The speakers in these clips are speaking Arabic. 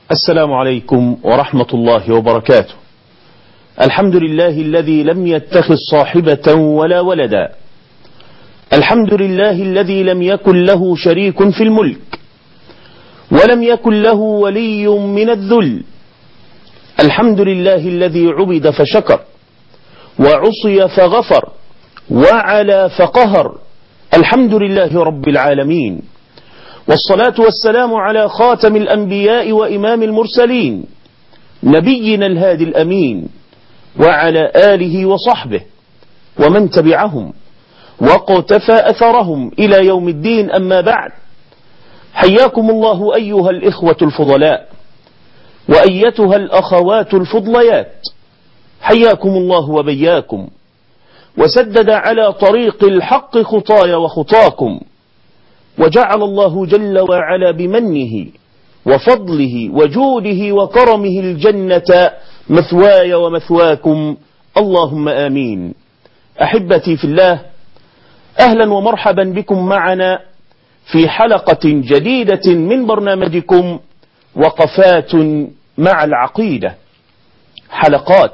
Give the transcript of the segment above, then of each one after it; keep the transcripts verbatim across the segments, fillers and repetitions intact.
السلام عليكم ورحمة الله وبركاته. الحمد لله الذي لم يتخذ صاحبة ولا ولدا. الحمد لله الذي لم يكن له شريك في الملك ولم يكن له ولي من الذل. الحمد لله الذي عبد فشكر وعصي فغفر وعلى فقهر. الحمد لله رب العالمين، والصلاة والسلام على خاتم الأنبياء وإمام المرسلين نبينا الهادي الأمين وعلى آله وصحبه ومن تبعهم وقتفى أثرهم إلى يوم الدين. أما بعد، حياكم الله أيها الإخوة الفضلاء وأيتها الأخوات الفضليات، حياكم الله وبياكم، وسدد على طريق الحق خطاي وخطاكم، وجعل الله جل وعلا بمنه وفضله وجوده وكرمه الجنة مثواي ومثواكم، اللهم آمين. أحبتي في الله، أهلا ومرحبا بكم معنا في حلقة جديدة من برنامجكم وقفات مع العقيدة، حلقات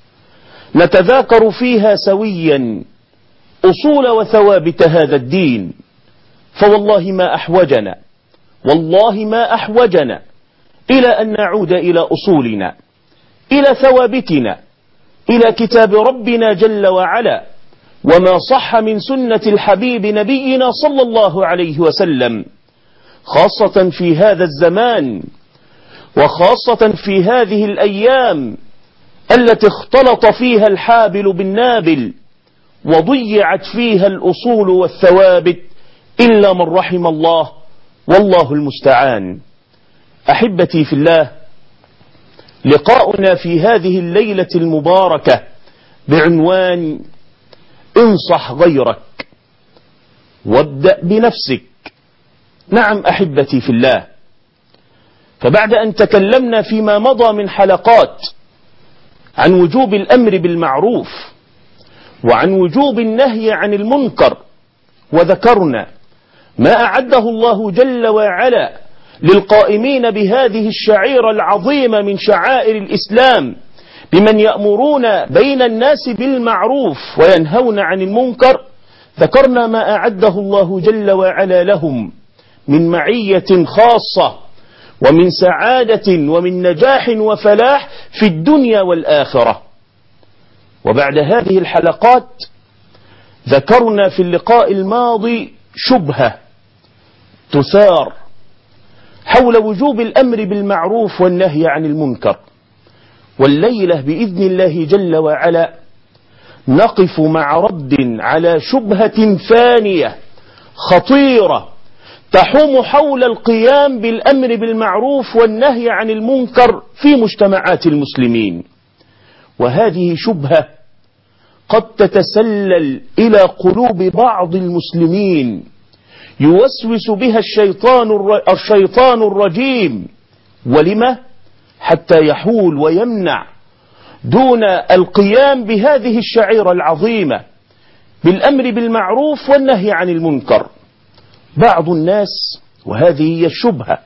نتذاكر فيها سويا أصول وثوابت هذا الدين، فوالله ما أحوجنا والله ما أحوجنا إلى أن نعود إلى أصولنا، إلى ثوابتنا، إلى كتاب ربنا جل وعلا، وما صح من سنة الحبيب نبينا صلى الله عليه وسلم، خاصة في هذا الزمان وخاصة في هذه الأيام التي اختلط فيها الحابل بالنابل وضيعت فيها الأصول والثوابت إلا من رحم الله، والله المستعان. أحبتي في الله، لقاؤنا في هذه الليلة المباركة بعنوان انصح غيرك وابدأ بنفسك. نعم أحبتي في الله، فبعد أن تكلمنا فيما مضى من حلقات عن وجوب الأمر بالمعروف وعن وجوب النهي عن المنكر، وذكرنا ما أعده الله جل وعلا للقائمين بهذه الشعيرة العظيمة من شعائر الإسلام بمن يأمرون بين الناس بالمعروف وينهون عن المنكر، ذكرنا ما أعده الله جل وعلا لهم من معية خاصة ومن سعادة ومن نجاح وفلاح في الدنيا والآخرة. وبعد هذه الحلقات ذكرنا في اللقاء الماضي شبهة تثار حول وجوب الأمر بالمعروف والنهي عن المنكر، والليلة بإذن الله جل وعلا نقف مع رد على شبهة ثانية خطيرة تحوم حول القيام بالأمر بالمعروف والنهي عن المنكر في مجتمعات المسلمين، وهذه شبهة قد تتسلل إلى قلوب بعض المسلمين يوسوس بها الشيطان الشيطان الرجيم. ولما؟ حتى يحول ويمنع دون القيام بهذه الشعيرة العظيمة بالأمر بالمعروف والنهي عن المنكر. بعض الناس، وهذه هي الشبهة،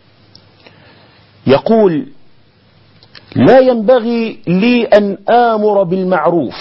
يقول: لا ينبغي لي أن آمر بالمعروف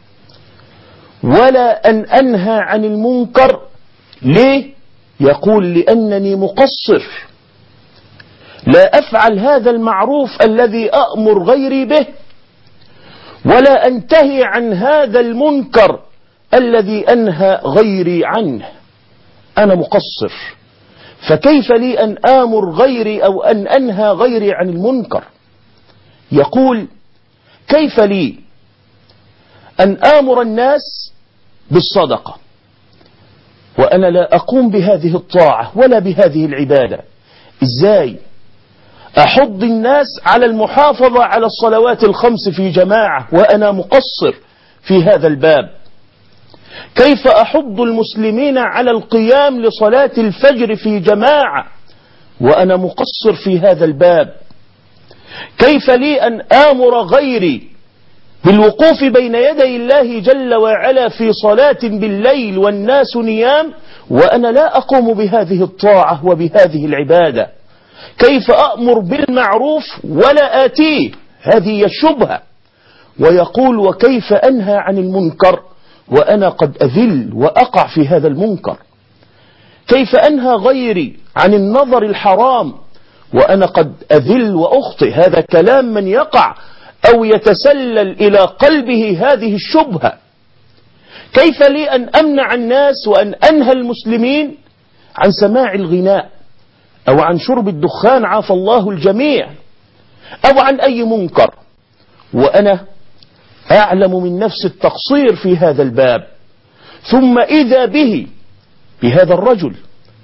ولا أن أنهى عن المنكر. ليه؟ يقول: لأنني مقصر، لا أفعل هذا المعروف الذي أأمر غيري به ولا أنتهي عن هذا المنكر الذي أنهى غيري عنه. أنا مقصر، فكيف لي أن آمر غيري أو أن أنهى غيري عن المنكر؟ يقول: كيف لي أن آمر الناس بالصدقة وأنا لا أقوم بهذه الطاعة ولا بهذه العبادة؟ إزاي أحض الناس على المحافظة على الصلوات الخمس في جماعة وأنا مقصر في هذا الباب؟ كيف أحض المسلمين على القيام لصلاة الفجر في جماعة وأنا مقصر في هذا الباب؟ كيف لي أن آمر غيري بالوقوف بين يدي الله جل وعلا في صلاة بالليل والناس نيام وأنا لا أقوم بهذه الطاعة وبهذه العبادة؟ كيف أأمر بالمعروف ولا آتيه؟ هذه الشبهة. ويقول وكيف أنهى عن المنكر وأنا قد أذل وأقع في هذا المنكر؟ كيف أنهى غيري عن النظر الحرام وأنا قد أذل وأخطئ؟ هذا كلام من يقع أو يتسلل إلى قلبه هذه الشبهة. كيف لي أن أمنع الناس وأن أنهى المسلمين عن سماع الغناء أو عن شرب الدخان عافى الله الجميع أو عن أي منكر وأنا أعلم من نفس التقصير في هذا الباب؟ ثم إذا به بهذا الرجل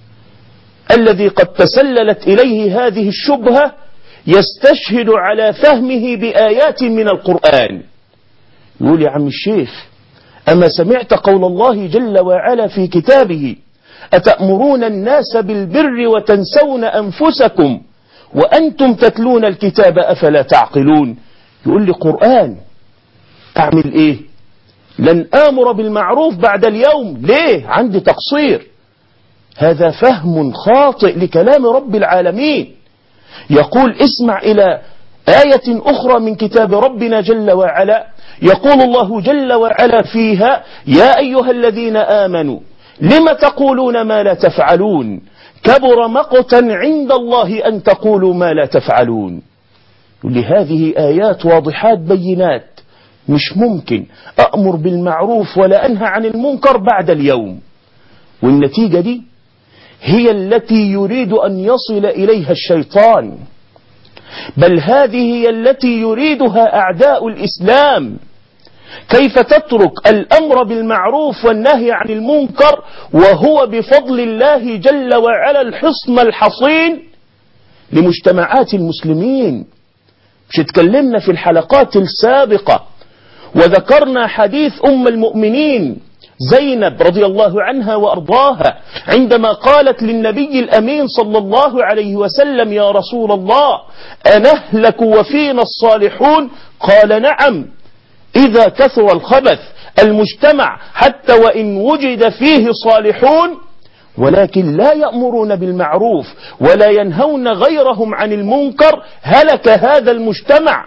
الذي قد تسللت إليه هذه الشبهة يستشهد على فهمه بآيات من القرآن. يقول يا عم الشيخ أما سمعت قول الله جل وعلا في كتابه أتأمرون الناس بالبر وتنسون أنفسكم وأنتم تتلون الكتاب أفلا تعقلون؟ يقول لي قرآن، أعمل إيه؟ لن آمر بالمعروف بعد اليوم. ليه؟ عندي تقصير. هذا فهم خاطئ لكلام رب العالمين. يقول اسمع إلى آية أخرى من كتاب ربنا جل وعلا، يقول الله جل وعلا فيها يا أيها الذين آمنوا لم تقولون ما لا تفعلون كبر مقتا عند الله أن تقولوا ما لا تفعلون. لهذه آيات واضحات بينات، مش ممكن أأمر بالمعروف ولا أنهى عن المنكر بعد اليوم. والنتيجة دي هي التي يريد أن يصل إليها الشيطان، بل هذه هي التي يريدها أعداء الإسلام. كيف تترك الأمر بالمعروف والنهي عن المنكر وهو بفضل الله جل وعلا الحصن الحصين لمجتمعات المسلمين؟ مش اتكلمنا في الحلقات السابقة وذكرنا حديث أم المؤمنين زينب رضي الله عنها وأرضاها عندما قالت للنبي الأمين صلى الله عليه وسلم يا رسول الله أنهلك وفينا الصالحون؟ قال نعم، إذا كثر الخبث المجتمع حتى وإن وجد فيه صالحون ولكن لا يأمرون بالمعروف ولا ينهون غيرهم عن المنكر هلك هذا المجتمع.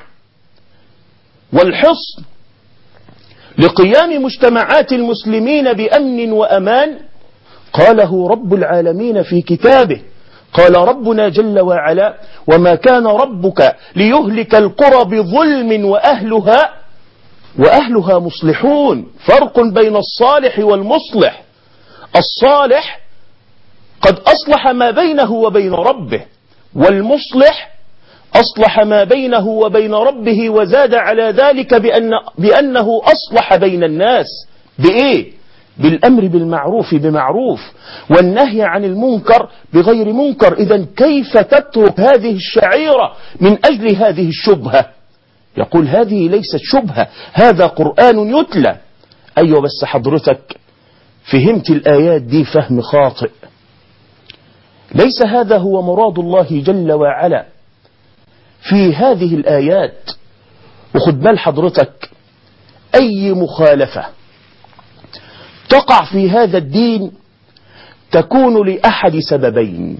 والحصن لقيام مجتمعات المسلمين بأمن وأمان قاله رب العالمين في كتابه. قال ربنا جل وعلا وما كان ربك ليهلك القرى بظلم وأهلها وأهلها مصلحون. فرق بين الصالح والمصلح. الصالح قد أصلح ما بينه وبين ربه، والمصلح أصلح ما بينه وبين ربه وزاد على ذلك بأن بأنه أصلح بين الناس. بإيه؟ بالأمر بالمعروف بمعروف والنهي عن المنكر بغير منكر. إذن كيف تترك هذه الشعيرة من أجل هذه الشبهة؟ يقول هذه ليست شبهة، هذا قرآن يتلى. أيوة بس حضرتك فهمت الآيات دي فهم خاطئ. ليس هذا هو مراد الله جل وعلا في هذه الآيات. وخد بال حضرتك أي مخالفة تقع في هذا الدين تكون لأحد سببين.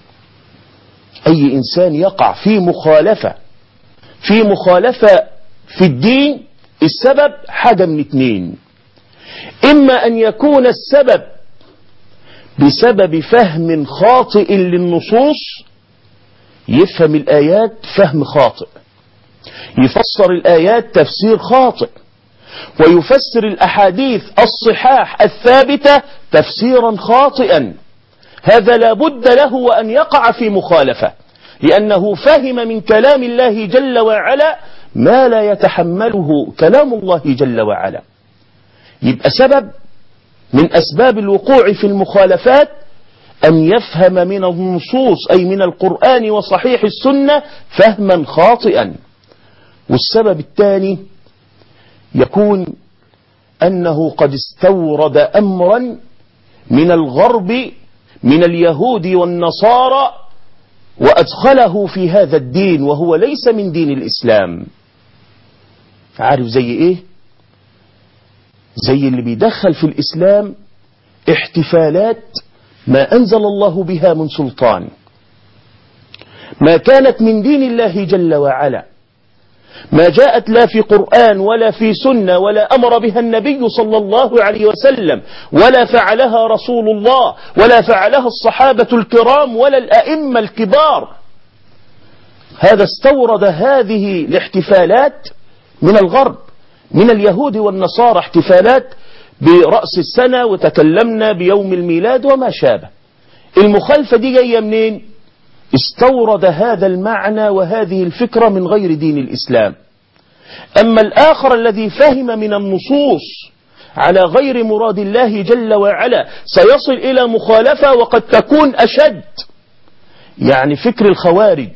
أي إنسان يقع في مخالفة في مخالفة في الدين السبب حاجة من اتنين: إما أن يكون السبب بسبب فهم خاطئ للنصوص، يفهم الآيات فهم خاطئ، يفسر الآيات تفسير خاطئ، ويفسر الأحاديث الصحاح الثابتة تفسيرا خاطئا. هذا لا بد له وأن يقع في مخالفة، لأنه فهم من كلام الله جل وعلا ما لا يتحمله كلام الله جل وعلا. يبقى سبب من أسباب الوقوع في المخالفات أن يفهم من النصوص أي من القرآن وصحيح السنة فهما خاطئا. والسبب الثاني يكون أنه قد استورد أمرا من الغرب من اليهود والنصارى وأدخله في هذا الدين وهو ليس من دين الإسلام. عارف زي إيه؟ زي اللي بيدخل في الإسلام احتفالات ما أنزل الله بها من سلطان، ما كانت من دين الله جل وعلا، ما جاءت لا في قرآن ولا في سنة ولا أمر بها النبي صلى الله عليه وسلم ولا فعلها رسول الله ولا فعلها الصحابة الكرام ولا الأئمة الكبار، هذا استورد هذه الاحتفالات من الغرب، من اليهود والنصارى، احتفالات برأس السنة وتكلمنا بيوم الميلاد وما شابه. المخالفة دي جاية منين؟ استورد هذا المعنى وهذه الفكرة من غير دين الإسلام. أما الآخر الذي فهم من النصوص على غير مراد الله جل وعلا سيصل إلى مخالفة وقد تكون أشد. يعني فكر الخوارج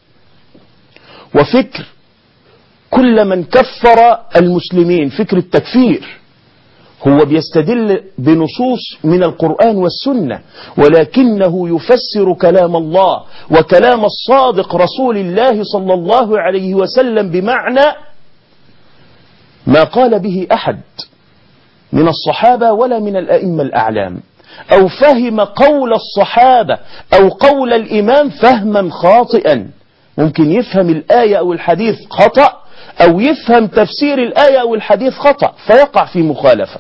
وفكر كل من كفر المسلمين، فكر التكفير، هو بيستدل بنصوص من القرآن والسنة، ولكنه يفسر كلام الله وكلام الصادق رسول الله صلى الله عليه وسلم بمعنى ما قال به أحد من الصحابة ولا من الأئمة الأعلام، أو فهم قول الصحابة أو قول الإمام فهما خاطئا. ممكن يفهم الآية أو الحديث خطأ، أو يفهم تفسير الآية أو الحديث خطأ فيقع في مخالفة.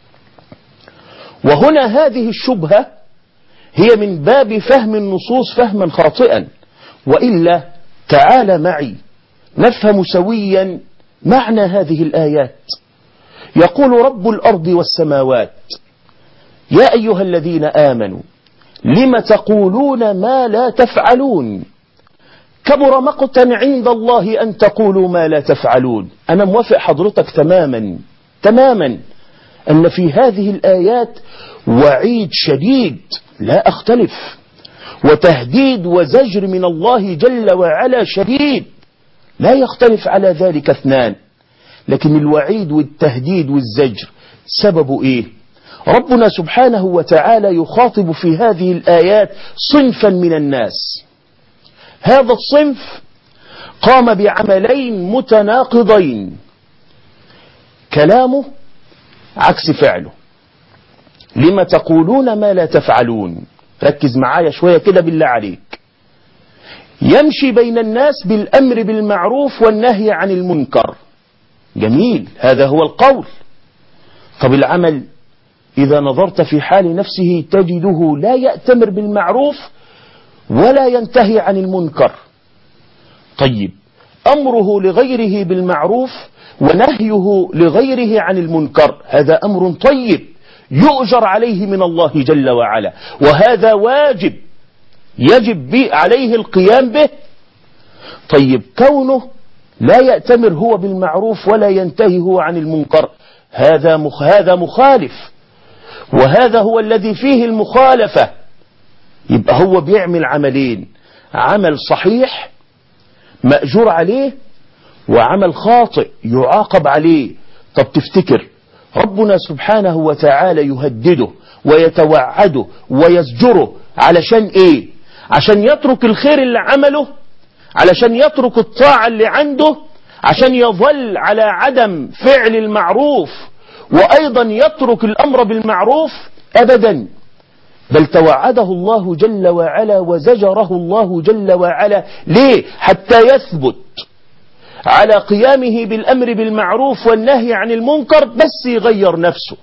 وهنا هذه الشبهة هي من باب فهم النصوص فهما خاطئا. وإلا تعال معي نفهم سويا معنى هذه الآيات. يقول رب الأرض والسماوات: يا أيها الذين آمنوا لم تقولون ما لا تفعلون، كبر مقتا عند الله أن تقولوا ما لا تفعلون. أنا موافق حضرتك تماما تماما أن في هذه الآيات وعيد شديد لا أختلف، وتهديد وزجر من الله جل وعلا شديد لا يختلف على ذلك اثنان. لكن الوعيد والتهديد والزجر سببه إيه؟ ربنا سبحانه وتعالى يخاطب في هذه الآيات صنفا من الناس. هذا الصنف قام بعملين متناقضين، كلامه عكس فعله. لما تقولون ما لا تفعلون؟ ركز معايا شوية كده بالله عليك. يمشي بين الناس بالأمر بالمعروف والنهي عن المنكر، جميل، هذا هو القول. طب العمل إذا نظرت في حال نفسه تجده لا يأتمر بالمعروف ولا ينتهي عن المنكر. طيب أمره لغيره بالمعروف ونهيه لغيره عن المنكر هذا أمر طيب يؤجر عليه من الله جل وعلا، وهذا واجب يجب عليه القيام به. طيب كونه لا يأتمر هو بالمعروف ولا ينتهي هو عن المنكر هذا مخ هذا مخالف، وهذا هو الذي فيه المخالفة. يبقى هو بيعمل عملين: عمل صحيح مأجور عليه، وعمل خاطئ يعاقب عليه. طب تفتكر ربنا سبحانه وتعالى يهدده ويتوعده ويزجره علشان ايه؟ عشان يترك الخير اللي عمله، علشان يترك الطاعة اللي عنده، عشان يظل على عدم فعل المعروف وأيضا يترك الأمر بالمعروف؟ أبدا، بل توعده الله جل وعلا وزجره الله جل وعلا. ليه؟ حتى يثبت على قيامه بالأمر بالمعروف والنهي عن المنكر، بس يغير نفسه،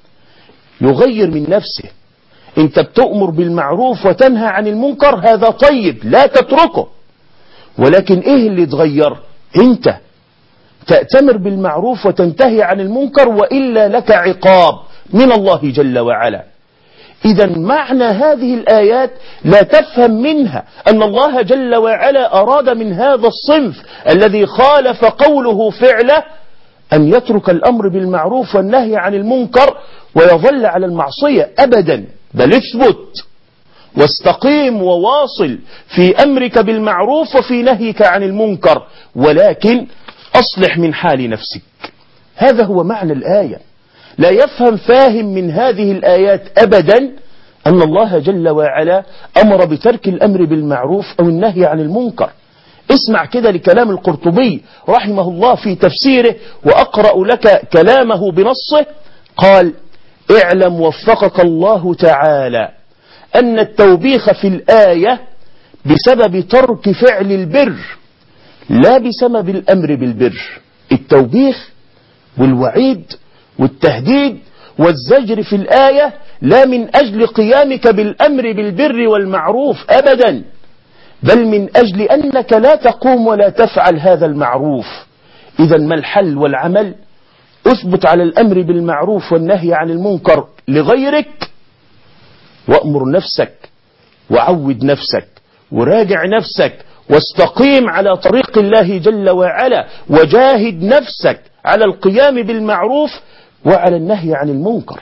يغير من نفسه. انت بتؤمر بالمعروف وتنهى عن المنكر، هذا طيب لا تتركه، ولكن ايه اللي تغير؟ انت تأتمر بالمعروف وتنتهي عن المنكر، وإلا لك عقاب من الله جل وعلا. إذا معنى هذه الآيات لا تفهم منها أن الله جل وعلا أراد من هذا الصنف الذي خالف قوله فعله أن يترك الأمر بالمعروف والنهي عن المنكر ويظل على المعصية. أبدا، بل اثبت واستقيم وواصل في أمرك بالمعروف وفي نهيك عن المنكر، ولكن أصلح من حال نفسك. هذا هو معنى الآية. لا يفهم فاهم من هذه الآيات أبدا أن الله جل وعلا أمر بترك الأمر بالمعروف أو النهي عن المنكر. اسمع كده لكلام القرطبي رحمه الله في تفسيره، وأقرأ لك كلامه بنصه. قال: اعلم وفقك الله تعالى أن التوبيخ في الآية بسبب ترك فعل البر لا بسبب الأمر بالبر. التوبيخ والوعيد والتهديد والزجر في الآية لا من أجل قيامك بالأمر بالبر والمعروف أبدا، بل من أجل أنك لا تقوم ولا تفعل هذا المعروف. إذا ما الحل والعمل؟ أثبت على الأمر بالمعروف والنهي عن المنكر لغيرك، وأمر نفسك وعود نفسك وراجع نفسك واستقيم على طريق الله جل وعلا، وجاهد نفسك على القيام بالمعروف وعلى النهي عن المنكر.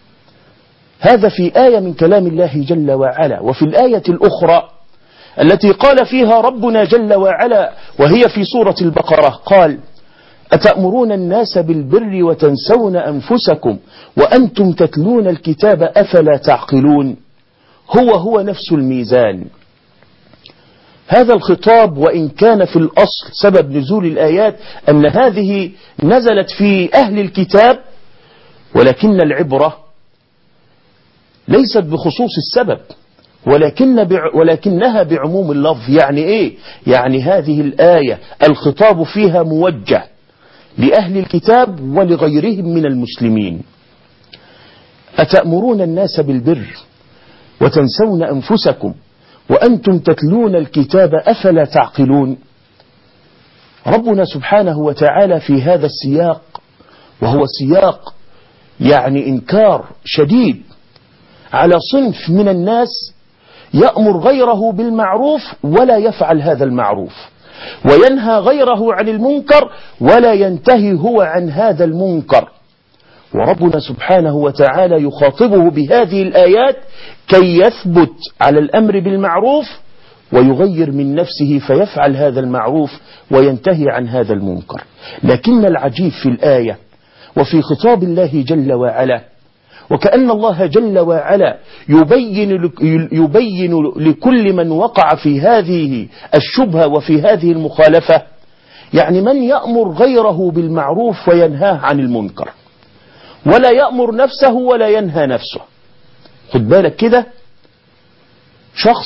هذا في آية من كلام الله جل وعلا. وفي الآية الأخرى التي قال فيها ربنا جل وعلا وهي في سورة البقرة قال: أتأمرون الناس بالبر وتنسون أنفسكم وأنتم تتلون الكتاب أفلا تعقلون. هو هو نفس الميزان. هذا الخطاب وإن كان في الأصل سبب نزول الآيات أن هذه نزلت في أهل الكتاب، ولكن العبرة ليست بخصوص السبب ولكن بع ولكنها بعموم اللفظ. يعني إيه؟ يعني هذه الآية الخطاب فيها موجه لأهل الكتاب ولغيرهم من المسلمين. أتأمرون الناس بالبر وتنسون أنفسكم وأنتم تتلون الكتاب أفلا تعقلون. ربنا سبحانه وتعالى في هذا السياق، وهو سياق يعني إنكار شديد على صنف من الناس يأمر غيره بالمعروف ولا يفعل هذا المعروف، وينهى غيره عن المنكر ولا ينتهي هو عن هذا المنكر. وربنا سبحانه وتعالى يخاطبه بهذه الآيات كي يثبت على الأمر بالمعروف ويغير من نفسه فيفعل هذا المعروف وينتهي عن هذا المنكر. لكن العجيب في الآية وفي خطاب الله جل وعلا، وكأن الله جل وعلا يبين, يبين لكل من وقع في هذه الشبهة وفي هذه المخالفة، يعني من يأمر غيره بالمعروف وينهاه عن المنكر ولا يأمر نفسه ولا ينهى نفسه. خد بالك كده، شخص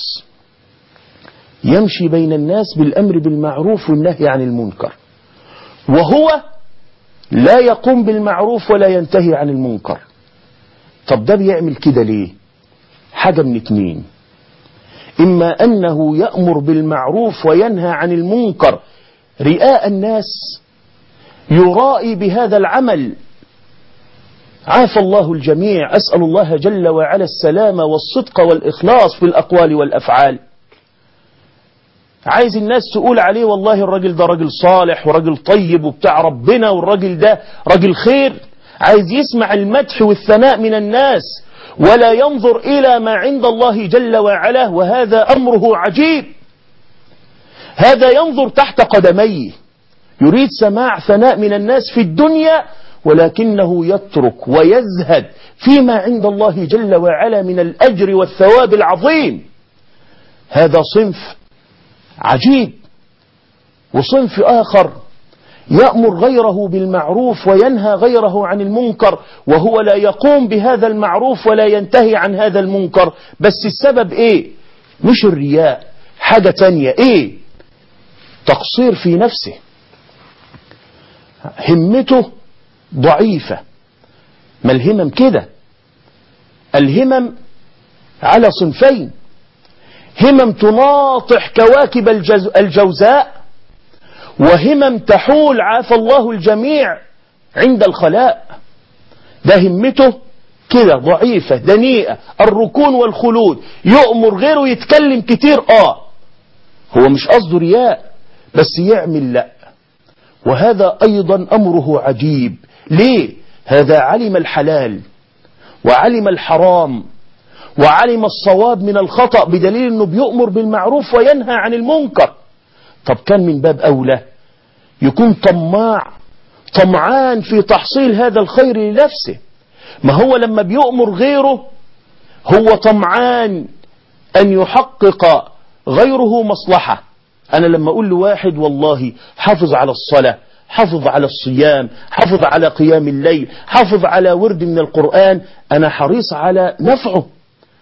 يمشي بين الناس بالأمر بالمعروف والنهي عن المنكر، وهو لا يقوم بالمعروف ولا ينتهي عن المنكر. طب ده بيعمل كده ليه؟ حاجة من اتنين: إما أنه يأمر بالمعروف وينهى عن المنكر رئاء الناس، يرائي بهذا العمل. عافى الله الجميع، أسأل الله جل وعلا السلامة والصدق والإخلاص في الأقوال والأفعال. عايز الناس تقول عليه والله الراجل ده راجل صالح وراجل طيب وبتاع ربنا، والراجل ده راجل خير. عايز يسمع المدح والثناء من الناس ولا ينظر إلى ما عند الله جل وعلا، وهذا أمره عجيب. هذا ينظر تحت قدميه، يريد سماع ثناء من الناس في الدنيا، ولكنه يترك ويزهد فيما عند الله جل وعلا من الأجر والثواب العظيم. هذا صنف عجيب. وصنف آخر يأمر غيره بالمعروف وينهى غيره عن المنكر، وهو لا يقوم بهذا المعروف ولا ينتهي عن هذا المنكر. بس السبب ايه؟ مش الرياء، حاجة تانية. ايه؟ تقصير في نفسه، همته ضعيفة. ما الهمم كده؟ الهمم على صنفين: همم تناطح كواكب الجوزاء، وهمم تحول عافى الله الجميع عند الخلاء. ده همته كده ضعيفة دنيئة، الركون والخلود، يؤمر غيره يتكلم كتير. اه هو مش قصده رياء، بس يعمل لا. وهذا أيضا أمره عجيب. ليه؟ هذا علم الحلال وعلم الحرام وعلم الصواب من الخطأ، بدليل أنه بيؤمر بالمعروف وينهى عن المنكر. طب كان من باب أولى يكون طماع طمعان في تحصيل هذا الخير لنفسه. ما هو لما بيؤمر غيره هو طمعان أن يحقق غيره مصلحة. أنا لما أقول لواحد والله حافظ على الصلاة، حافظ على الصيام، حافظ على قيام الليل، حافظ على ورد من القرآن، أنا حريص على نفعه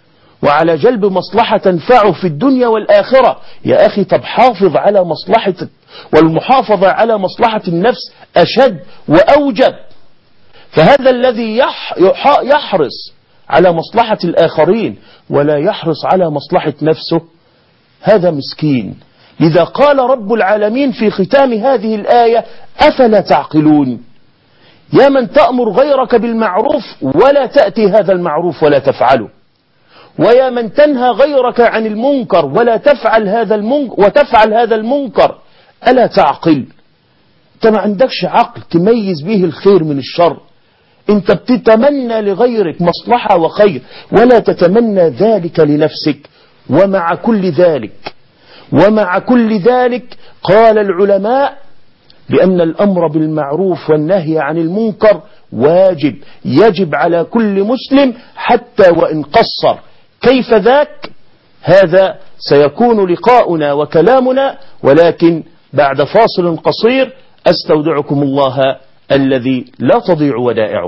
وعلى جلب مصلحة تنفعه في الدنيا والآخرة. يا أخي طب حافظ على مصلحتك، والمحافظة على مصلحة النفس أشد وأوجب. فهذا الذي يح يحرص على مصلحة الآخرين ولا يحرص على مصلحة نفسه هذا مسكين. لذا قال رب العالمين في ختام هذه الآية: أفلا تعقلون؟ يا من تأمر غيرك بالمعروف ولا تأتي هذا المعروف ولا تفعله، ويا من تنهى غيرك عن المنكر ولا تفعل هذا المنكر وتفعل هذا المنكر، ألا تعقل؟ أنت ما عندكش عقل تميز به الخير من الشر. أنت بتتمنى لغيرك مصلحة وخير ولا تتمنى ذلك لنفسك. ومع كل ذلك ومع كل ذلك قال العلماء بأن الأمر بالمعروف والنهي عن المنكر واجب، يجب على كل مسلم حتى وإن قصر. كيف ذاك؟ هذا سيكون لقاؤنا وكلامنا، ولكن بعد فاصل قصير. أستودعكم الله الذي لا تضيع ودائعه.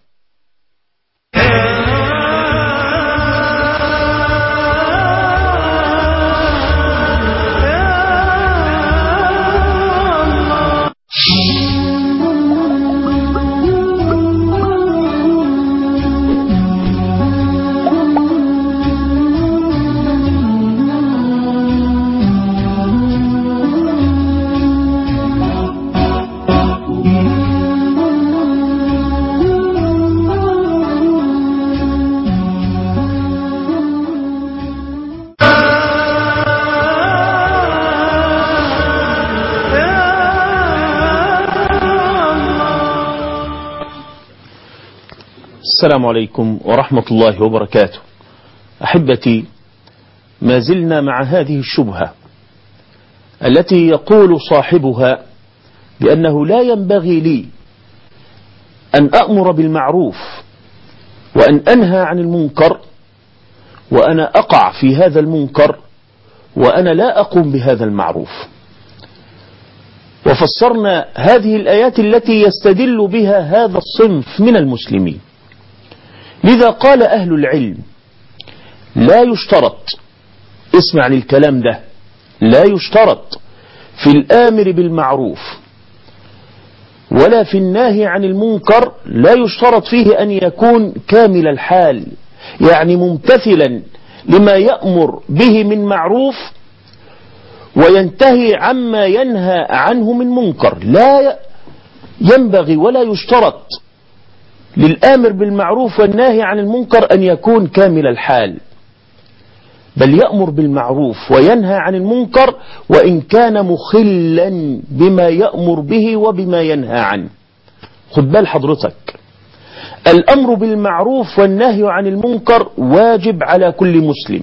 السلام عليكم ورحمة الله وبركاته. أحبتي، ما زلنا مع هذه الشبهة التي يقول صاحبها بأنه لا ينبغي لي أن أأمر بالمعروف وأن أنهى عن المنكر وأنا أقع في هذا المنكر وأنا لا أقوم بهذا المعروف. وفسرنا هذه الآيات التي يستدل بها هذا الصنف من المسلمين. لذا قال أهل العلم: لا يشترط، اسمع للكلام ده، لا يشترط في الآمر بالمعروف ولا في الناهي عن المنكر، لا يشترط فيه أن يكون كامل الحال، يعني ممتثلا لما يأمر به من معروف وينتهي عما ينهى عنه من منكر. لا ينبغي ولا يشترط للآمر بالمعروف والناهي عن المنكر أن يكون كامل الحال، بل يأمر بالمعروف وينهى عن المنكر وإن كان مخلا بما يأمر به وبما ينهى عنه. خد بال حضرتك، الأمر بالمعروف والنهي عن المنكر واجب على كل مسلم،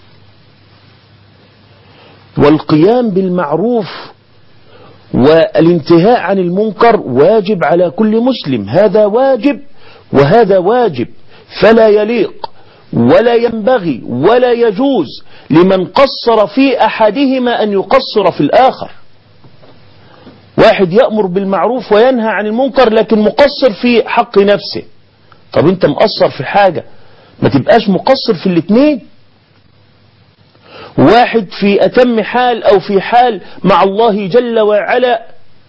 والقيام بالمعروف والانتهاء عن المنكر واجب على كل مسلم. هذا واجب وهذا واجب، فلا يليق ولا ينبغي ولا يجوز لمن قصر في أحدهما أن يقصر في الآخر. واحد يأمر بالمعروف وينهى عن المنكر لكن مقصر في حق نفسه. طب انت مقصر في حاجة، ما تبقاش مقصر في الاثنين. واحد في أتم حال أو في حال مع الله جل وعلا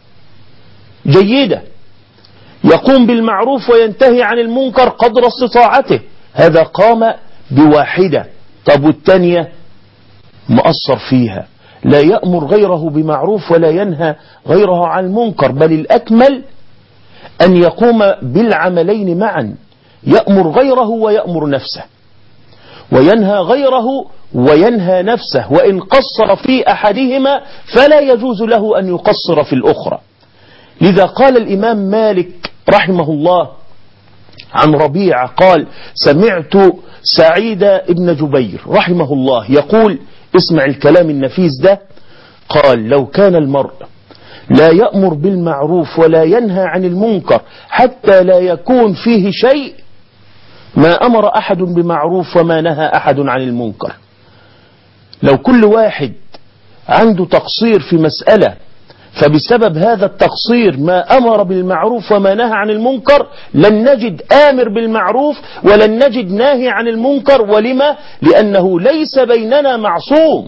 جيدة، يقوم بالمعروف وينتهي عن المنكر قدر استطاعته، هذا قام بواحدة. طب والتانية مقصر فيها، لا يأمر غيره بمعروف ولا ينهى غيره عن المنكر، بل الأكمل أن يقوم بالعملين معا، يأمر غيره ويأمر نفسه، وينهى غيره وينهى نفسه. وإن قصر في أحدهما فلا يجوز له أن يقصر في الأخرى. لذا قال الإمام مالك رحمه الله عن ربيعة قال: سمعت سعيد ابن جبير رحمه الله يقول، اسمع الكلام النفيس ده، قال: لو كان المرء لا يأمر بالمعروف ولا ينهى عن المنكر حتى لا يكون فيه شيء ما أمر أحد بمعروف وما نهى أحد عن المنكر. لو كل واحد عنده تقصير في مسألة فبسبب هذا التقصير ما أمر بالمعروف وما نهى عن المنكر لن نجد آمر بالمعروف ولن نجد ناهي عن المنكر. ولما؟ لأنه ليس بيننا معصوم،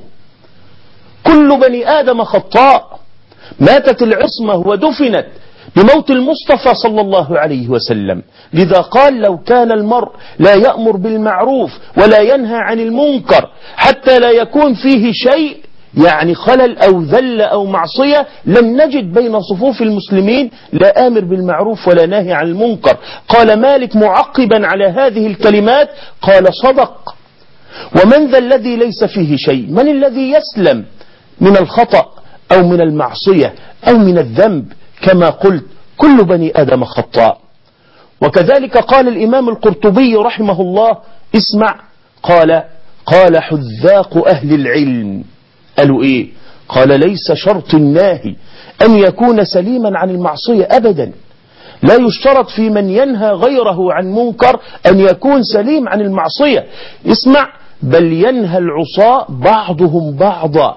كل بني آدم خطاء. ماتت العصمة ودفنت بموت المصطفى صلى الله عليه وسلم، لذا قال لو كان المرء لا يأمر بالمعروف ولا ينهى عن المنكر حتى لا يكون فيه شيء يعني خلل أو ذل أو معصية لن نجد بين صفوف المسلمين لا آمر بالمعروف ولا ناهي عن المنكر. قال مالك معقبا على هذه الكلمات قال صدق. ومن ذا الذي ليس فيه شيء؟ من الذي يسلم من الخطأ أو من المعصية أو من الذنب؟ كما قلت كل بني آدم خطاء. وكذلك قال الإمام القرطبي رحمه الله اسمع، قال قال حذاق أهل العلم قالوا إيه؟ قال ليس شرط الناهي أن يكون سليما عن المعصية أبدا، لا يشترط في من ينهى غيره عن منكر أن يكون سليم عن المعصية. اسمع، بل ينهى العصاة بعضهم بعضا.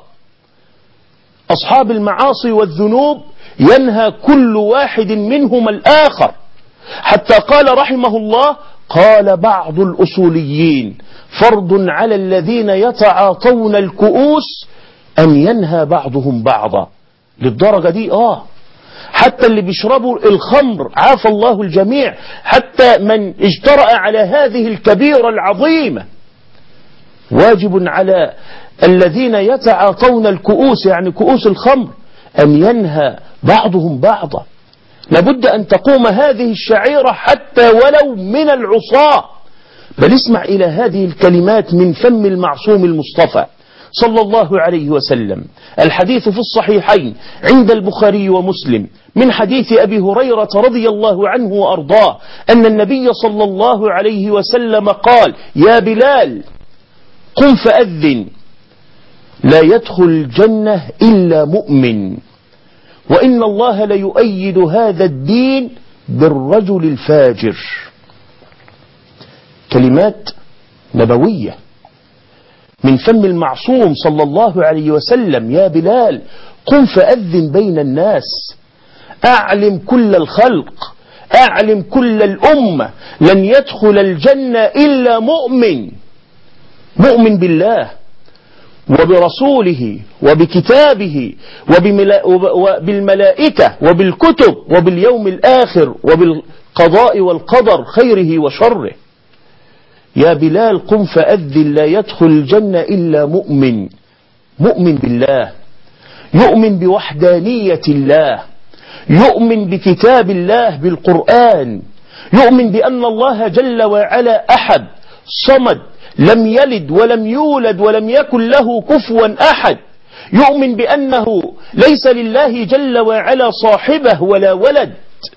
أصحاب المعاصي والذنوب ينهى كل واحد منهم الآخر، حتى قال رحمه الله قال بعض الأصوليين فرض على الذين يتعاطون الكؤوس أن ينهى بعضهم بعضا. للدرجة دي آه حتى اللي بيشربوا الخمر عافى الله الجميع، حتى من اجترأ على هذه الكبيرة العظيمة واجب على الذين يتعاطون الكؤوس يعني كؤوس الخمر أن ينهى بعضهم بعضا. لابد أن تقوم هذه الشعيرة حتى ولو من العصاة. بل اسمع إلى هذه الكلمات من فم المعصوم المصطفى صلى الله عليه وسلم. الحديث في الصحيحين عند البخاري ومسلم من حديث أبي هريرة رضي الله عنه وأرضاه أن النبي صلى الله عليه وسلم قال يا بلال قم فأذن لا يدخل الجنة إلا مؤمن وإن الله ليؤيد هذا الدين بالرجل الفاجر. كلمات نبوية من فم المعصوم صلى الله عليه وسلم. يا بلال قم فأذن بين الناس، أعلم كل الخلق، أعلم كل الأمة لن يدخل الجنة إلا مؤمن، مؤمن بالله وبرسوله وبكتابه وبالملائكة وبالكتب وباليوم الآخر وبالقضاء والقدر خيره وشره. يا بلال قم فأذن لا يدخل الجنة إلا مؤمن، مؤمن بالله، يؤمن بوحدانية الله، يؤمن بكتاب الله بالقرآن، يؤمن بأن الله جل وعلا أحد صمد لم يلد ولم يولد ولم يكن له كفوا أحد، يؤمن بأنه ليس لله جل وعلا صاحبه ولا ولد،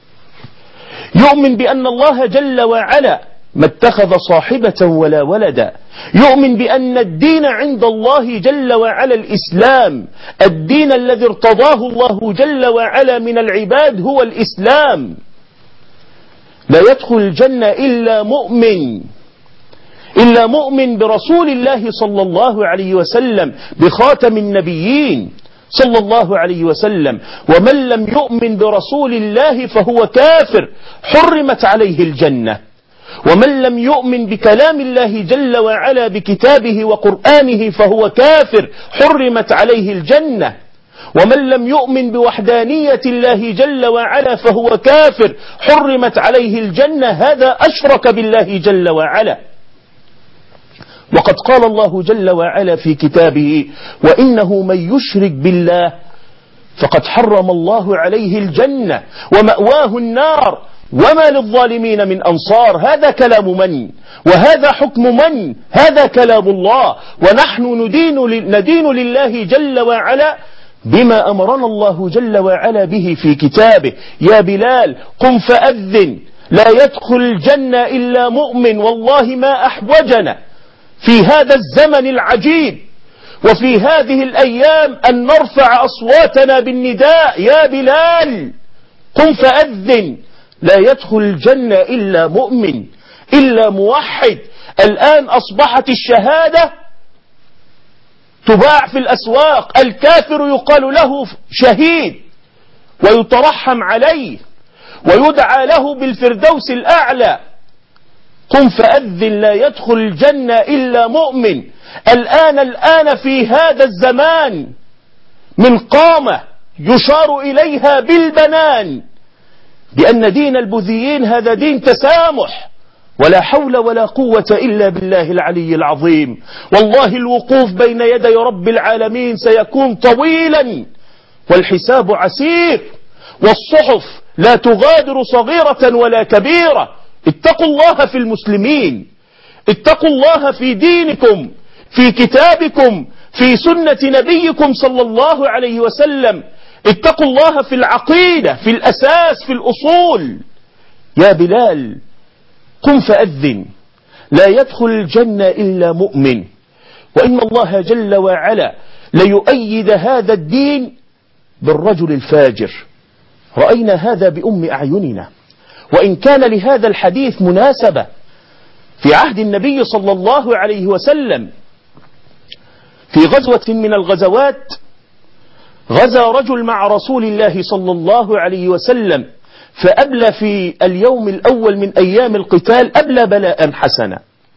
يؤمن بأن الله جل وعلا ما اتخذ صاحبة ولا ولدا، يؤمن بأن الدين عند الله جل وعلا الإسلام، الدين الذي ارتضاه الله جل وعلا من العباد هو الإسلام. لا يدخل الجنة إلا مؤمن، إلا مؤمن برسول الله صلى الله عليه وسلم بخاتم النبيين صلى الله عليه وسلم. ومن لم يؤمن برسول الله فهو كافر حرمت عليه الجنة. ومن لم يؤمن بكلام الله جل وعلا بكتابه وقرآنه فهو كافر حرمت عليه الجنة. ومن لم يؤمن بوحدانية الله جل وعلا فهو كافر حرمت عليه الجنة، هذا أشرك بالله جل وعلا. وقد قال الله جل وعلا في كتابه وإنه من يشرك بالله فقد حرم الله عليه الجنة ومأواه النار وما للظالمين من أنصار. هذا كلام من؟ وهذا حكم من؟ هذا كلام الله. ونحن ندين, ندين لله جل وعلا بما أمرنا الله جل وعلا به في كتابه. يا بلال قم فأذن لا يدخل الجنة إلا مؤمن. والله ما أحوجنا في هذا الزمن العجيب وفي هذه الأيام أن نرفع أصواتنا بالنداء يا بلال قم فأذن لا يدخل الجنة إلا مؤمن إلا موحد. الآن أصبحت الشهادة تباع في الأسواق، الكافر يقال له شهيد ويترحم عليه ويدعى له بالفردوس الأعلى. قم فأذن لا يدخل الجنة إلا مؤمن. الآن الآن في هذا الزمان من قامة يشار إليها بالبنان بأن دين البوذيين هذا دين تسامح، ولا حول ولا قوة إلا بالله العلي العظيم. والله الوقوف بين يدي رب العالمين سيكون طويلا، والحساب عسير، والصحف لا تغادر صغيرة ولا كبيرة. اتقوا الله في المسلمين، اتقوا الله في دينكم، في كتابكم، في سنة نبيكم صلى الله عليه وسلم. اتقوا الله في العقيدة، في الأساس، في الأصول. يا بلال قم فأذن لا يدخل الجنة إلا مؤمن، وإن الله جل وعلا ليؤيد هذا الدين بالرجل الفاجر. رأينا هذا بأم أعيننا، وإن كان لهذا الحديث مناسبة في عهد النبي صلى الله عليه وسلم. في غزوة من الغزوات غزا رجل مع رسول الله صلى الله عليه وسلم، فأبلى في اليوم الأول من أيام القتال أبلى بلاء حسنا،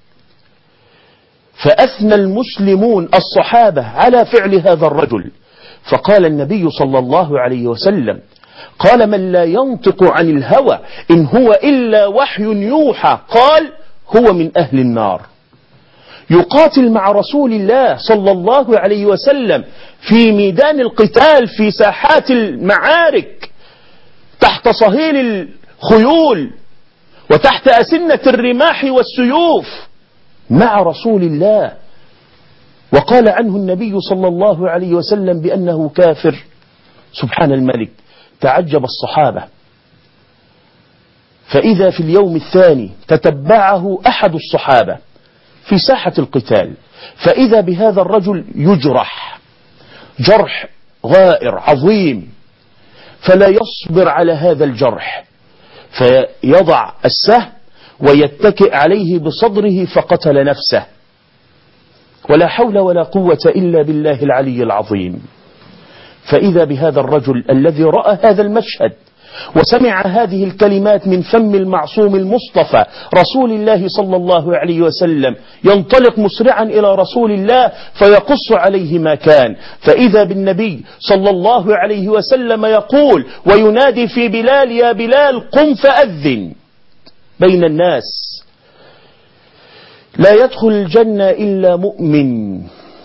فأثنى المسلمون الصحابة على فعل هذا الرجل. فقال النبي صلى الله عليه وسلم قال من لا ينطق عن الهوى إن هو إلا وحي يوحى قال هو من أهل النار. يقاتل مع رسول الله صلى الله عليه وسلم في ميدان القتال، في ساحات المعارك، تحت صهيل الخيول وتحت أسنة الرماح والسيوف مع رسول الله، وقال عنه النبي صلى الله عليه وسلم بأنه كافر. سبحان الملك، تعجب الصحابة. فإذا في اليوم الثاني تتبعه أحد الصحابة في ساحة القتال، فإذا بهذا الرجل يجرح جرح غائر عظيم، فلا يصبر على هذا الجرح، فيضع السهم ويتكئ عليه بصدره فقتل نفسه. ولا حول ولا قوة إلا بالله العلي العظيم. فإذا بهذا الرجل الذي رأى هذا المشهد وسمع هذه الكلمات من فم المعصوم المصطفى رسول الله صلى الله عليه وسلم ينطلق مسرعا إلى رسول الله فيقص عليه ما كان. فإذا بالنبي صلى الله عليه وسلم يقول وينادي في بلال يا بلال قم فأذن بين الناس. لا يدخل الجنة إلا مؤمن،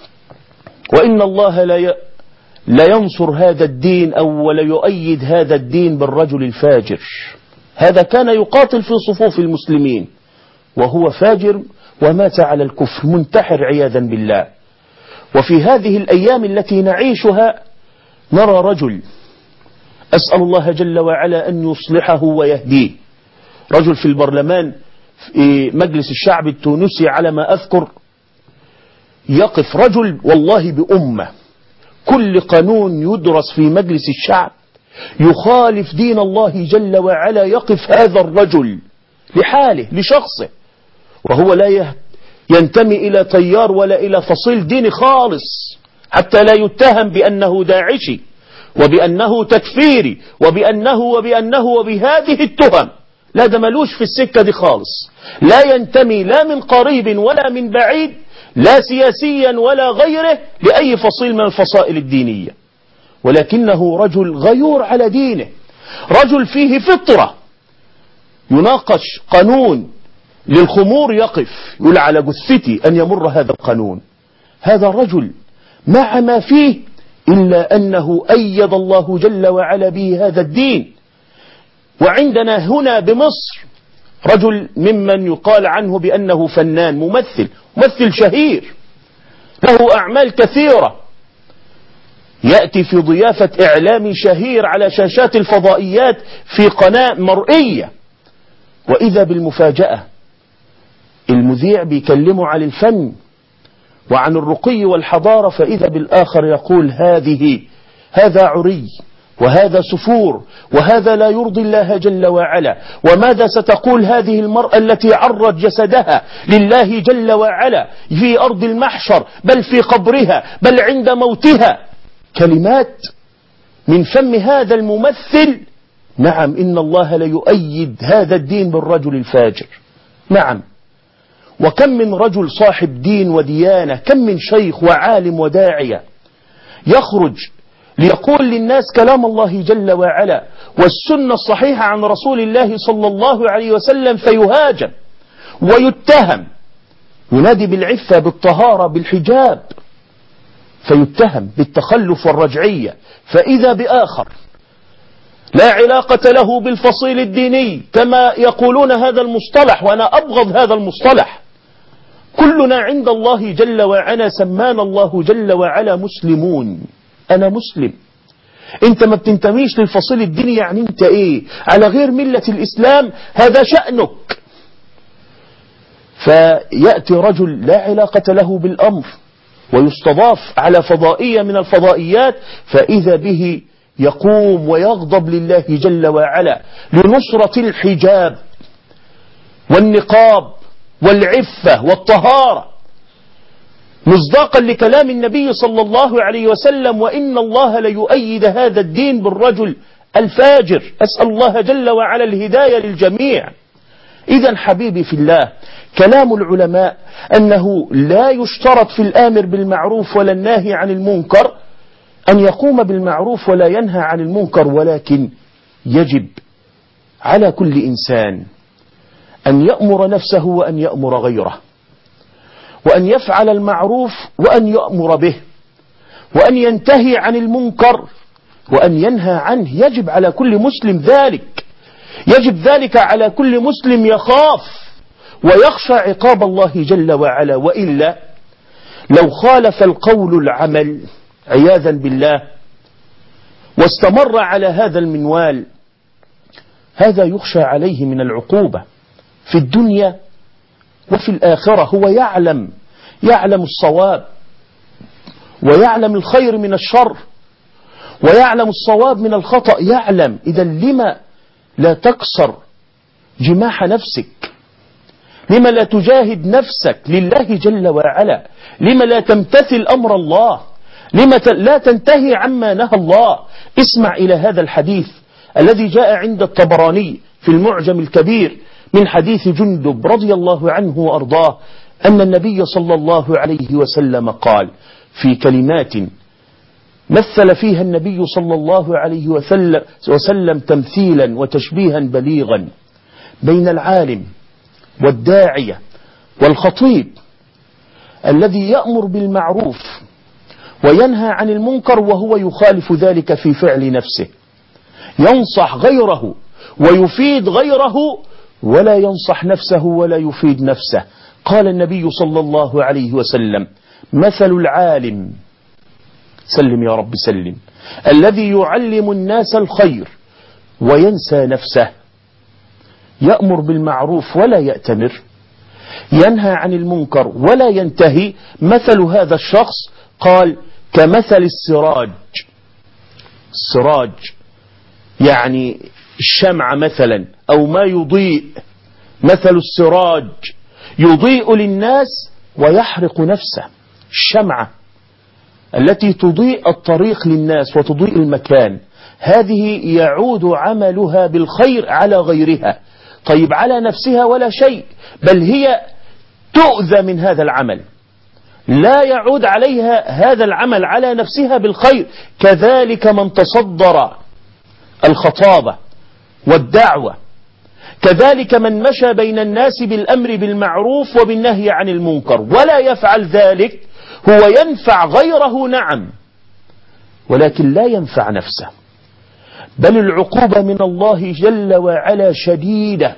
وإن الله لا ي... لا ينصر هذا الدين أو ولا يؤيد هذا الدين بالرجل الفاجر. هذا كان يقاتل في صفوف المسلمين وهو فاجر ومات على الكفر منتحر عياذا بالله. وفي هذه الأيام التي نعيشها نرى رجل أسأل الله جل وعلا أن يصلحه ويهديه، رجل في البرلمان في مجلس الشعب التونسي على ما أذكر، يقف رجل والله بأمة، كل قانون يدرس في مجلس الشعب يخالف دين الله جل وعلا يقف هذا الرجل لحاله لشخصه، وهو لا ينتمي إلى تيار ولا إلى فصيل ديني خالص، حتى لا يتهم بأنه داعشي وبأنه تكفيري وبأنه وبأنه وبهذه التهم. لا، ده ملوش في السكة دي خالص، لا ينتمي لا من قريب ولا من بعيد، لا سياسيا ولا غيره لأي فصيل من الفصائل الدينية، ولكنه رجل غيور على دينه، رجل فيه فطرة. يناقش قانون للخمور يقف يقول على جثتي أن يمر هذا القانون. هذا الرجل مع ما فيه إلا أنه أيد الله جل وعلا به هذا الدين. وعندنا هنا بمصر رجل ممن يقال عنه بأنه فنان ممثل ممثل شهير له أعمال كثيرة، يأتي في ضيافة إعلامي شهير على شاشات الفضائيات في قناة مرئية، وإذا بالمفاجأة المذيع بيكلمه عن الفن وعن الرقي والحضارة، فإذا بالآخر يقول هذه هذا عري وهذا سفور وهذا لا يرضي الله جل وعلا. وماذا ستقول هذه المرأة التي عرت جسدها لله جل وعلا في أرض المحشر، بل في قبرها، بل عند موتها؟ كلمات من فم هذا الممثل: نعم إن الله ليؤيد هذا الدين بالرجل الفاجر. نعم. وكم من رجل صاحب دين وديانة، كم من شيخ وعالم وداعية يخرج ليقول للناس كلام الله جل وعلا والسنة الصحيحة عن رسول الله صلى الله عليه وسلم، فيهاجم ويتهم، ينادي بالعفة بالطهارة بالحجاب، فيتهم بالتخلف والرجعية. فإذا بآخر لا علاقة له بالفصيل الديني كما يقولون هذا المصطلح، وأنا أبغض هذا المصطلح. كلنا عند الله جل وعلا سمانا الله جل وعلا مسلمون. أنا مسلم، أنت ما بتنتميش للفصيل الديني، يعني أنت إيه؟ على غير ملة الإسلام، هذا شأنك. فيأتي رجل لا علاقة له بالأمر ويستضاف على فضائية من الفضائيات، فإذا به يقوم ويغضب لله جل وعلا لنصرة الحجاب والنقاب والعفة والطهارة، مصداقا لكلام النبي صلى الله عليه وسلم: وإن الله ليؤيد هذا الدين بالرجل الفاجر. أسأل الله جل وعلا الهداية للجميع. إذا حبيبي في الله، كلام العلماء أنه لا يشترط في الآمر بالمعروف ولا الناهي عن المنكر أن يقوم بالمعروف ولا ينهى عن المنكر، ولكن يجب على كل إنسان أن يأمر نفسه وأن يأمر غيره، وأن يفعل المعروف وأن يأمر به، وأن ينتهي عن المنكر وأن ينهى عنه. يجب على كل مسلم ذلك، يجب ذلك على كل مسلم يخاف ويخشى عقاب الله جل وعلا. وإلا لو خالف القول العمل عياذا بالله واستمر على هذا المنوال، هذا يخشى عليه من العقوبة في الدنيا وفي الآخرة. هو يعلم يعلم الصواب ويعلم الخير من الشر ويعلم الصواب من الخطأ، يعلم. إذا لما لا تكسر جماح نفسك؟ لما لا تجاهد نفسك لله جل وعلا؟ لما لا تمتثل أمر الله؟ لما لا تنتهي عما نهى الله؟ اسمع إلى هذا الحديث الذي جاء عند الطبراني في المعجم الكبير من حديث جندب رضي الله عنه وأرضاه أن النبي صلى الله عليه وسلم قال في كلمات مثل فيها النبي صلى الله عليه وسلم تمثيلا وتشبيها بليغا بين العالم والداعية والخطيب الذي يأمر بالمعروف وينهى عن المنكر وهو يخالف ذلك في فعل نفسه، ينصح غيره ويفيد غيره ولا ينصح نفسه ولا يفيد نفسه. قال النبي صلى الله عليه وسلم: مثل العالم، سلم يا رب سلم، الذي يعلم الناس الخير وينسى نفسه، يأمر بالمعروف ولا يأتمر، ينهى عن المنكر ولا ينتهي. مثل هذا الشخص قال كمثل السراج. السراج يعني الشمعة مثلا أو ما يضيء. مثل السراج يضيء للناس ويحرق نفسه. الشمعة التي تضيء الطريق للناس وتضيء المكان، هذه يعود عملها بالخير على غيرها. طيب على نفسها ولا شيء، بل هي تؤذى من هذا العمل، لا يعود عليها هذا العمل على نفسها بالخير. كذلك من تصدر الخطابة والدعوة، كذلك من مشى بين الناس بالأمر بالمعروف وبالنهي عن المنكر ولا يفعل ذلك، هو ينفع غيره نعم، ولكن لا ينفع نفسه. بل العقوبة من الله جل وعلا شديدة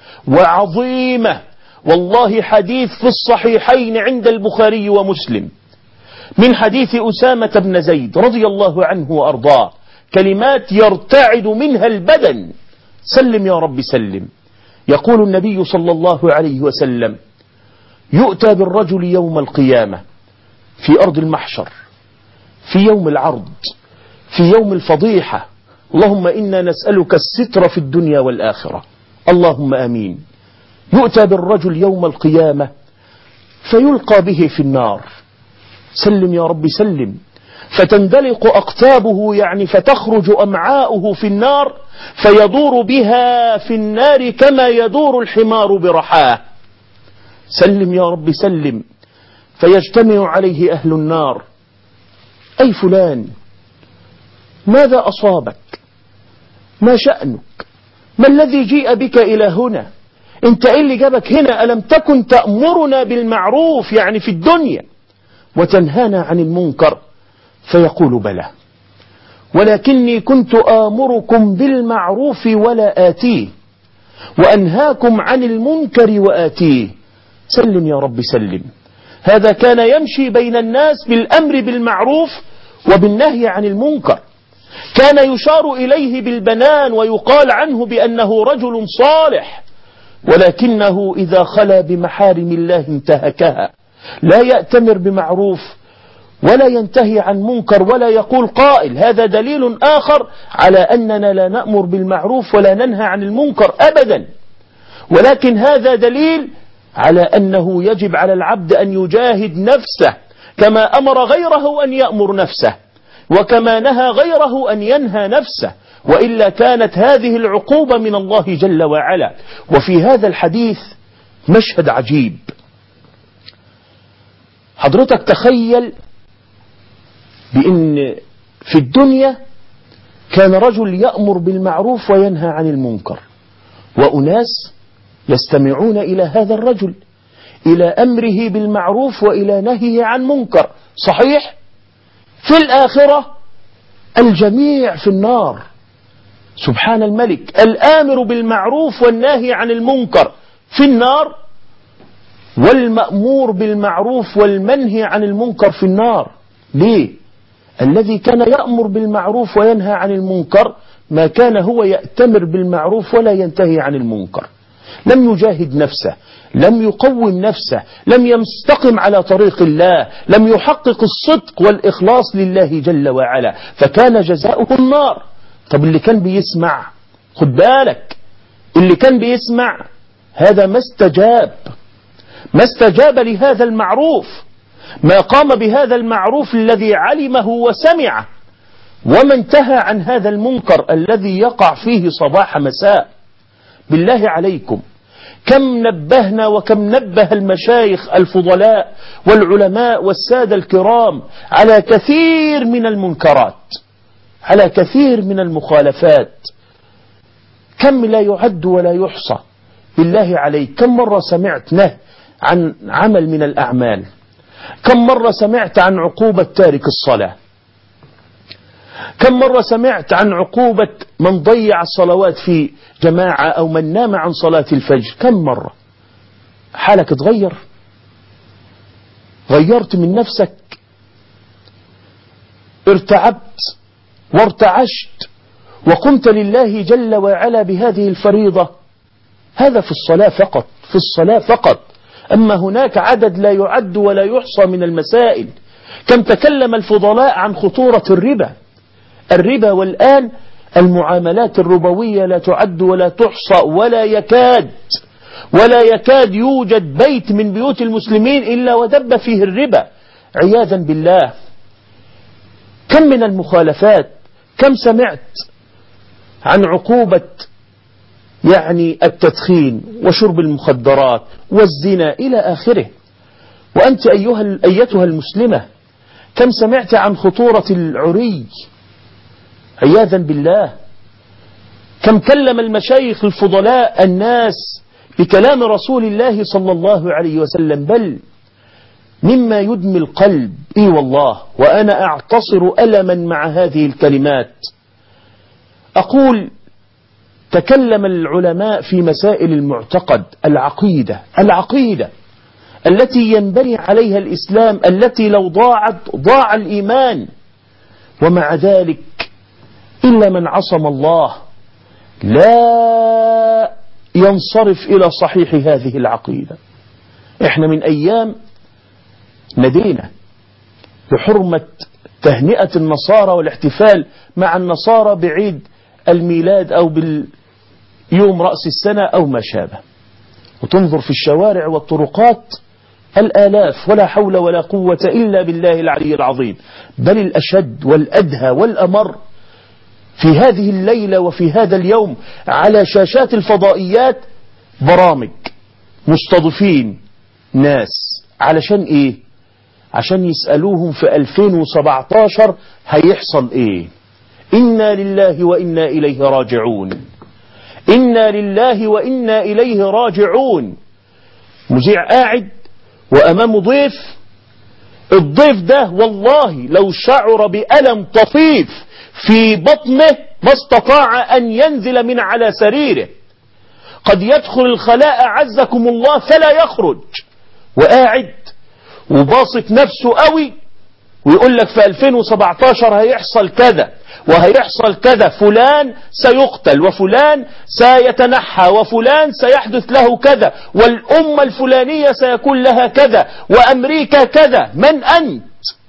وعظيمة. والله حديث في الصحيحين عند البخاري ومسلم من حديث أسامة بن زيد رضي الله عنه وأرضاه، كلمات يرتعد منها البدن. سلم يا رب سلم. يقول النبي صلى الله عليه وسلم: يؤتى بالرجل يوم القيامة في أرض المحشر، في يوم العرض، في يوم الفضيحة. اللهم إنا نسألك الستر في الدنيا والآخرة، اللهم آمين. يؤتى بالرجل يوم القيامة فيلقى به في النار. سلم يا رب سلم. فتندلق أقتابه يعني فتخرج أمعاؤه في النار فيدور بها في النار كما يدور الحمار برحاه. سلم يا رب سلم. فيجتمع عليه أهل النار: أي فلان، ماذا أصابك؟ ما شأنك؟ ما الذي جيء بك إلى هنا؟ انت إيه اللي جابك هنا؟ ألم تكن تأمرنا بالمعروف يعني في الدنيا وتنهانا عن المنكر؟ فيقول: بلى، ولكني كنت آمركم بالمعروف ولا آتيه، وأنهاكم عن المنكر وآتيه. سلم يا رب سلم. هذا كان يمشي بين الناس بالأمر بالمعروف وبالنهي عن المنكر، كان يشار إليه بالبنان ويقال عنه بأنه رجل صالح، ولكنه إذا خلا بمحارم الله انتهكها، لا يأتمر بمعروف ولا ينتهي عن منكر ولا يقول قائل. هذا دليل آخر على أننا لا نأمر بالمعروف ولا ننهى عن المنكر أبدا، ولكن هذا دليل على أنه يجب على العبد أن يجاهد نفسه كما أمر غيره أن يأمر نفسه، وكما نهى غيره أن ينهى نفسه، وإلا كانت هذه العقوبة من الله جل وعلا. وفي هذا الحديث مشهد عجيب. حضرتك تخيل بأن في الدنيا كان رجل يأمر بالمعروف وينهى عن المنكر، وأناس يستمعون إلى هذا الرجل، إلى أمره بالمعروف وإلى نهيه عن منكر. صحيح؟ في الآخرة الجميع في النار. سبحان الملك، الآمر بالمعروف والناهي عن المنكر في النار، والمأمور بالمعروف والمنهي عن المنكر في النار. ليه؟ الذي كان يأمر بالمعروف وينهى عن المنكر ما كان هو يأتمر بالمعروف ولا ينتهي عن المنكر، لم يجاهد نفسه، لم يقوم نفسه، لم يستقم على طريق الله، لم يحقق الصدق والإخلاص لله جل وعلا، فكان جزاؤه النار. طب اللي كان بيسمع، خد بالك، اللي كان بيسمع هذا ما استجاب، ما استجاب لهذا المعروف، ما قام بهذا المعروف الذي علمه وسمعه، وما انتهى عن هذا المنكر الذي يقع فيه صباح مساء. بالله عليكم، كم نبهنا وكم نبه المشايخ الفضلاء والعلماء والسادة الكرام على كثير من المنكرات، على كثير من المخالفات، كم لا يعد ولا يحصى. بالله عليك، كم مرة سمعت نهي عن عمل من الأعمال؟ كم مرة سمعت عن عقوبة تارك الصلاة؟ كم مرة سمعت عن عقوبة من ضيع الصلوات في جماعة أو من نام عن صلاة الفجر؟ كم مرة؟ حالك اتغير؟ غيرت من نفسك؟ ارتعبت وارتعشت وقمت لله جل وعلا بهذه الفريضة؟ هذا في الصلاة فقط، في الصلاة فقط. أما هناك عدد لا يعد ولا يحصى من المسائل. كم تكلم الفضلاء عن خطورة الربا، الربا، والآن المعاملات الربوية لا تعد ولا تحصى، ولا يكاد ولا يكاد يوجد بيت من بيوت المسلمين إلا ودب فيه الربا عياذا بالله. كم من المخالفات، كم سمعت عن عقوبة يعني التدخين وشرب المخدرات والزنا إلى آخره. وأنت أيها أيتها المسلمة، كم سمعت عن خطورة العري عياذا بالله؟ كم كلم المشايخ الفضلاء الناس بكلام رسول الله صلى الله عليه وسلم، بل مما يدمي القلب. إي والله، وأنا أعتصر ألما مع هذه الكلمات. أقول تكلم العلماء في مسائل المعتقد، العقيدة، العقيدة التي ينبني عليها الإسلام، التي لو ضاعت ضاع الإيمان، ومع ذلك إلا من عصم الله لا ينصرف إلى صحيح هذه العقيدة. إحنا من أيام ندينا بحرمة تهنئة النصارى والاحتفال مع النصارى بعيد الميلاد أو باليوم رأس السنة أو ما شابه، وتنظر في الشوارع والطرقات الآلاف، ولا حول ولا قوة إلا بالله العلي العظيم. بل الأشد والأدهى والأمر في هذه الليلة وفي هذا اليوم على شاشات الفضائيات برامج مستضيفين ناس علشان إيه؟ عشان يسألوهم في ألفين وسبعة عشر هيحصل إيه؟ إنا لله وإنا إليه راجعون، إنا لله وإنا إليه راجعون. مذيع قاعد وأمامه ضيف، الضيف ده والله لو شعر بألم طفيف في بطنه ما استطاع أن ينزل من على سريره، قد يدخل الخلاء عزكم الله فلا يخرج، وقاعد وباسط نفسه قوي ويقول لك في ألفين وسبعة عشر هيحصل كذا وهيحصل كذا، فلان سيقتل وفلان سيتنحى وفلان سيحدث له كذا والأمة الفلانية سيكون لها كذا وأمريكا كذا. من أنت؟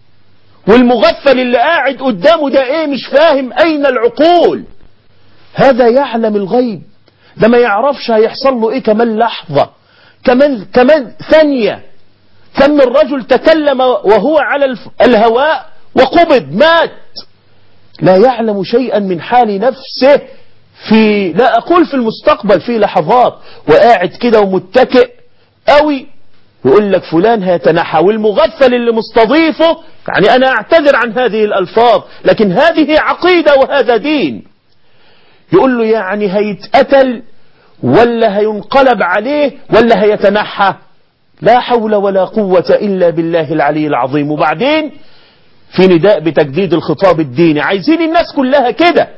والمغفل اللي قاعد قدامه ده ايه؟ مش فاهم أين العقول؟ هذا يعلم الغيب، ده ما يعرفش هيحصل له ايه كمان لحظة، كمان كمان ثانية. كم من رجل تكلم وهو على الهواء وقبض مات، لا يعلم شيئا من حال نفسه في، لا أقول في المستقبل، في لحظات، وقاعد كده ومتكئ قوي يقول لك فلان هيتنحى. والمغفل اللي مستضيفه، يعني أنا أعتذر عن هذه الألفاظ لكن هذه عقيدة وهذا دين، يقول له يعني هيتقتل ولا هينقلب عليه ولا هيتنحى؟ لا حول ولا قوة إلا بالله العلي العظيم. وبعدين في نداء بتجديد الخطاب الديني، عايزين الناس كلها كده،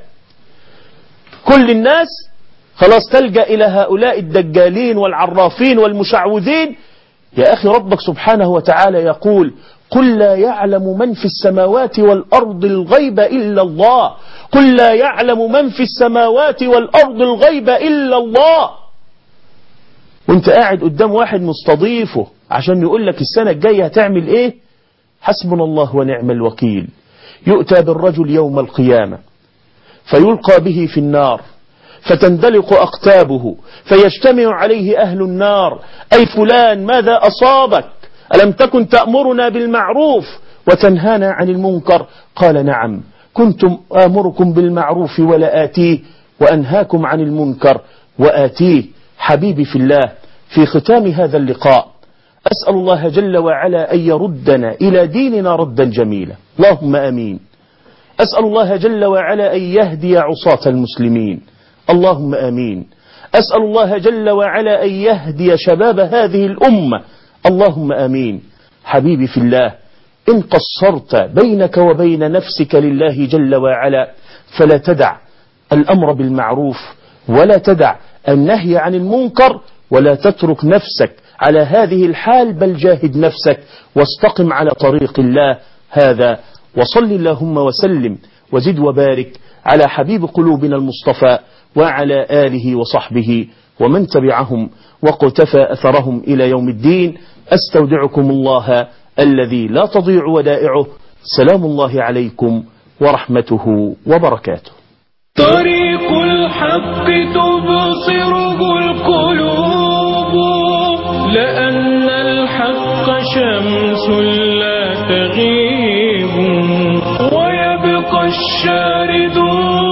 كل الناس خلاص تلجأ إلى هؤلاء الدجالين والعرافين والمشعوذين. يا أخي ربك سبحانه وتعالى يقول قل لا يعلم من في السماوات والأرض الغيب إلا الله، قل لا يعلم من في السماوات والأرض الغيب إلا الله. وانت قاعد قدام واحد مستضيفه عشان يقول لك السنة الجاية هتعمل ايه؟ حسبنا الله ونعم الوكيل. يؤتى بالرجل يوم القيامة فيلقى به في النار فتندلق أقتابه فيجتمع عليه أهل النار، أي فلان ماذا أصابك؟ ألم تكن تأمرنا بالمعروف وتنهانا عن المنكر؟ قال نعم كنت آمركم بالمعروف ولا آتيه وأنهاكم عن المنكر وآتيه. حبيبي في الله، في ختام هذا اللقاء أسأل الله جل وعلا أن يردنا إلى ديننا ردا جميلا، اللهم آمين. أسأل الله جل وعلا أن يهدي عصاة المسلمين، اللهم آمين. أسأل الله جل وعلا أن يهدي شباب هذه الأمة، اللهم آمين. حبيبي في الله، إن قصرت بينك وبين نفسك لله جل وعلا فلا تدع الأمر بالمعروف ولا تدع النهي عن المنكر ولا تترك نفسك على هذه الحال، بل جاهد نفسك واستقم على طريق الله هذا. وصل اللهم وسلم وزد وبارك على حبيب قلوبنا المصطفى وعلى آله وصحبه ومن تبعهم وقتفى أثرهم إلى يوم الدين. أستودعكم الله الذي لا تضيع ودائعه. سلام الله عليكم ورحمته وبركاته. طريق الحق تبصره القلوب، لأن الحق شمس لا تغيب، ويبقى الشاردون